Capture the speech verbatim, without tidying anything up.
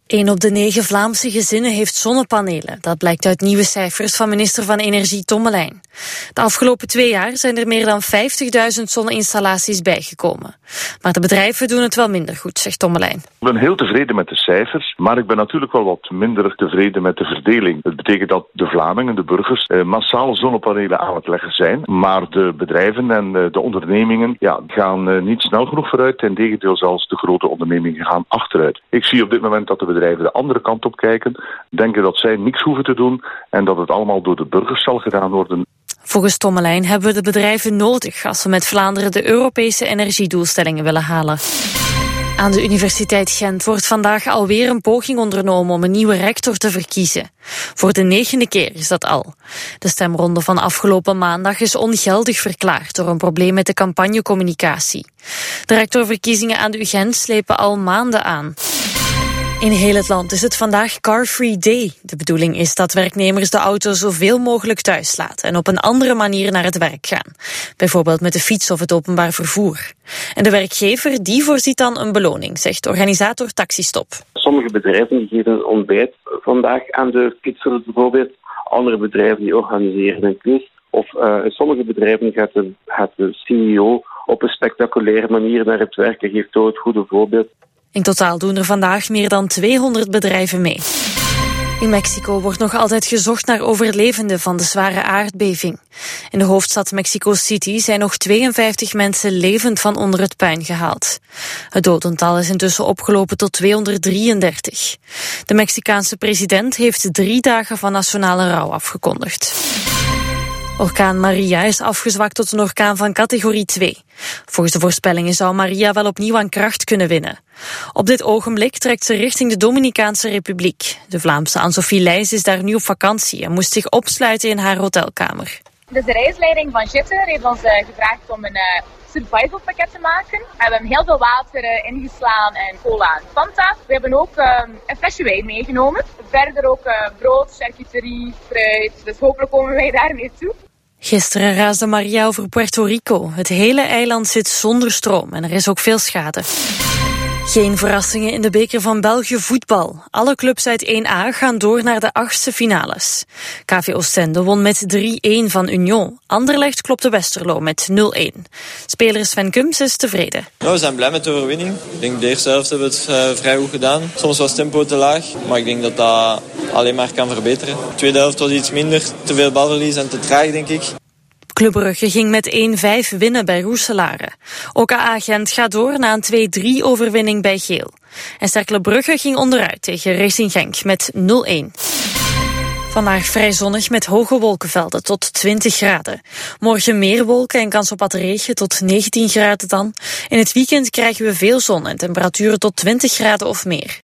Een op de negen Vlaamse gezinnen heeft zonnepanelen. Dat blijkt uit nieuwe cijfers van minister van Energie Tommelijn. De afgelopen twee jaar zijn er meer dan vijftigduizend zonneinstallaties bijgekomen. Maar de bedrijven doen het wel minder goed, zegt Tommelijn. Ik ben heel tevreden met de cijfers, maar ik ben natuurlijk wel wat minder tevreden met de verdeling. Dat betekent dat de Vlamingen, de burgers, eh, massaal zonnepanelen aan het leggen zijn. Maar de bedrijven en eh, de ondernemingen ja, gaan eh, niet snel genoeg vooruit. Integendeel, zelfs de grote ondernemingen gaan achteruit. Ik zie op dit moment dat de bedrijven de andere kant op kijken, denken dat zij niks hoeven te doen en dat het allemaal door de burgers zal gedaan worden. Volgens Tommelijn hebben we de bedrijven nodig als we met Vlaanderen de Europese energiedoelstellingen willen halen. Aan de Universiteit Gent wordt vandaag alweer een poging ondernomen om een nieuwe rector te verkiezen. Voor de negende keer is dat al. De stemronde van afgelopen maandag is ongeldig verklaard door een probleem met de campagnecommunicatie. De rectorverkiezingen aan de U Gent slepen al maanden aan. In heel het land is het vandaag Car Free Day. De bedoeling is dat werknemers de auto zoveel mogelijk thuis laten en op een andere manier naar het werk gaan. Bijvoorbeeld met de fiets of het openbaar vervoer. En de werkgever die voorziet dan een beloning, zegt organisator Taxistop. Sommige bedrijven geven een ontbijt vandaag aan de fietsers bijvoorbeeld. Andere bedrijven die organiseren een quiz. Of uh, in sommige bedrijven gaat de, gaat de C E O op een spectaculaire manier naar het werk en geeft ook het goede voorbeeld. In totaal doen er vandaag meer dan tweehonderd bedrijven mee. In Mexico wordt nog altijd gezocht naar overlevenden van de zware aardbeving. In de hoofdstad Mexico City zijn nog tweeënvijftig mensen levend van onder het puin gehaald. Het dodental is intussen opgelopen tot tweehonderddrieëndertig. De Mexicaanse president heeft drie dagen van nationale rouw afgekondigd. Orkaan Maria is afgezwakt tot een orkaan van categorie twee. Volgens de voorspellingen zou Maria wel opnieuw aan kracht kunnen winnen. Op dit ogenblik trekt ze richting de Dominicaanse Republiek. De Vlaamse Anne-Sophie Leijs is daar nu op vakantie en moest zich opsluiten in haar hotelkamer. Dus de reisleiding van Gitter heeft ons uh, gevraagd om een uh, survival pakket te maken. We hebben heel veel water uh, ingeslaan en cola en Fanta. We hebben ook uh, een flesje wijn meegenomen. Verder ook uh, brood, charcuterie, fruit. Dus hopelijk komen wij daarmee toe. Gisteren raasde Maria over Puerto Rico. Het hele eiland zit zonder stroom en er is ook veel schade. Geen verrassingen in de beker van België voetbal. Alle clubs uit één A gaan door naar de achtste finales. K V Oostende won met drie-een van Union. Anderlecht klopte Westerlo met nul-een. Speler Sven Kums is tevreden. Nou, we zijn blij met de overwinning. Ik denk de eerste helft hebben we het uh, vrij goed gedaan. Soms was het tempo te laag, maar ik denk dat dat alleen maar kan verbeteren. De tweede helft was iets minder, te veel balverlies en te traag, denk ik. Club Brugge ging met één-vijf winnen bij Roeselare. Ook A A Gent gaat door na een twee-drie overwinning bij Geel. En Cercle Brugge ging onderuit tegen Racing Genk met nul-een. Vandaag vrij zonnig met hoge wolkenvelden tot twintig graden. Morgen meer wolken en kans op wat regen tot negentien graden dan. In het weekend krijgen we veel zon en temperaturen tot twintig graden of meer.